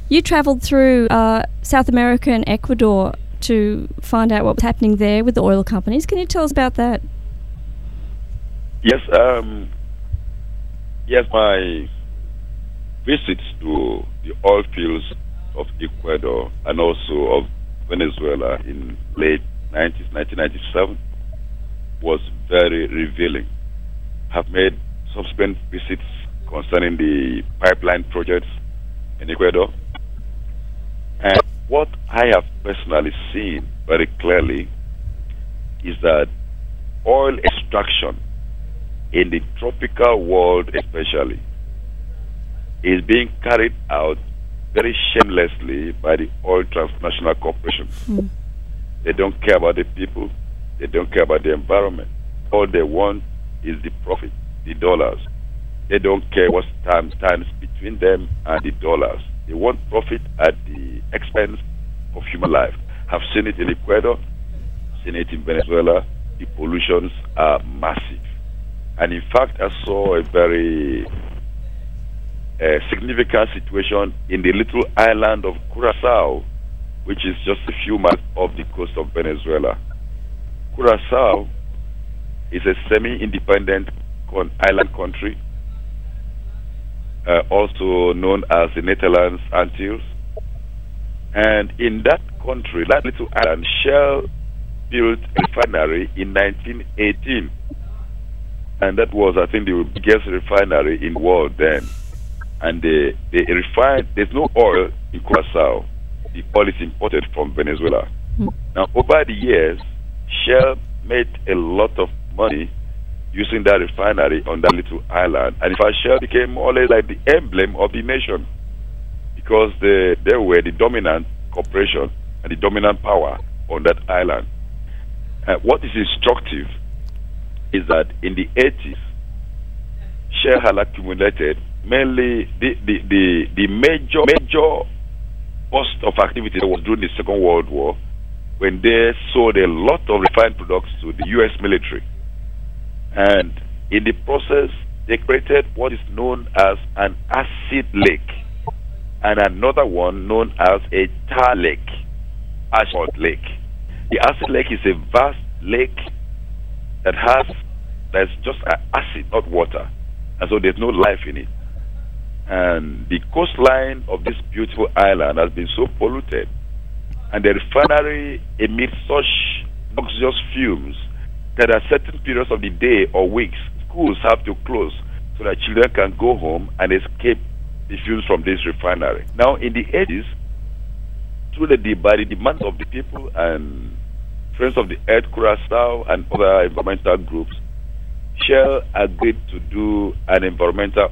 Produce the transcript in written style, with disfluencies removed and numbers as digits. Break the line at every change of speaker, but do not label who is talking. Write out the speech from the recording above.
You travelled through South America and Ecuador to find out what was happening there with the oil companies. Can you tell us about that?
Yes, my visits to the oil fields of Ecuador and also of Venezuela in late 90s, 1997 was very revealing. Have made subsequent visits concerning the pipeline projects in Ecuador. And what I have personally seen very clearly is that oil extraction in the tropical world especially is being carried out very shamelessly by the oil transnational corporations. They don't care about the people. They don't care about the environment. All they want is the profit, the dollars. They don't care what stands between them and the dollars. They want profit at the expense of human life. I've seen it in Ecuador, seen it in Venezuela. The pollutions are massive. And in fact, I saw a very significant situation in the little island of Curacao, which is just a few miles off the coast of Venezuela. Curacao is a semi-independent island country, also known as the Netherlands Antilles. And in that country, that little island, Shell built a refinery in 1918. And that was, I think, the biggest refinery in the world then. And they refined, there's no oil in Curacao. The oil is imported from Venezuela. Now, over the years, Shell made a lot of money using that refinery on that little island. And in fact, Shell became more or less like the emblem of the nation because they were the dominant corporation and the dominant power on that island. What is instructive is that in the 80s, Shell had accumulated mainly the major burst of activity that was during the Second World War when they sold a lot of refined products to the U.S. military. And in the process, they created what is known as an acid lake and another one known as a tar lake, asphalt lake. The acid lake is a vast lake that's just acid, not water. And so there's no life in it. And the coastline of this beautiful island has been so polluted, and the refinery emits such noxious fumes that at certain periods of the day or weeks, schools have to close so that children can go home and escape the fumes from this refinery. Now, in the 80s, by the demand of the people and Friends of the Earth, Curacao, and other environmental groups, Shell agreed to do an environmental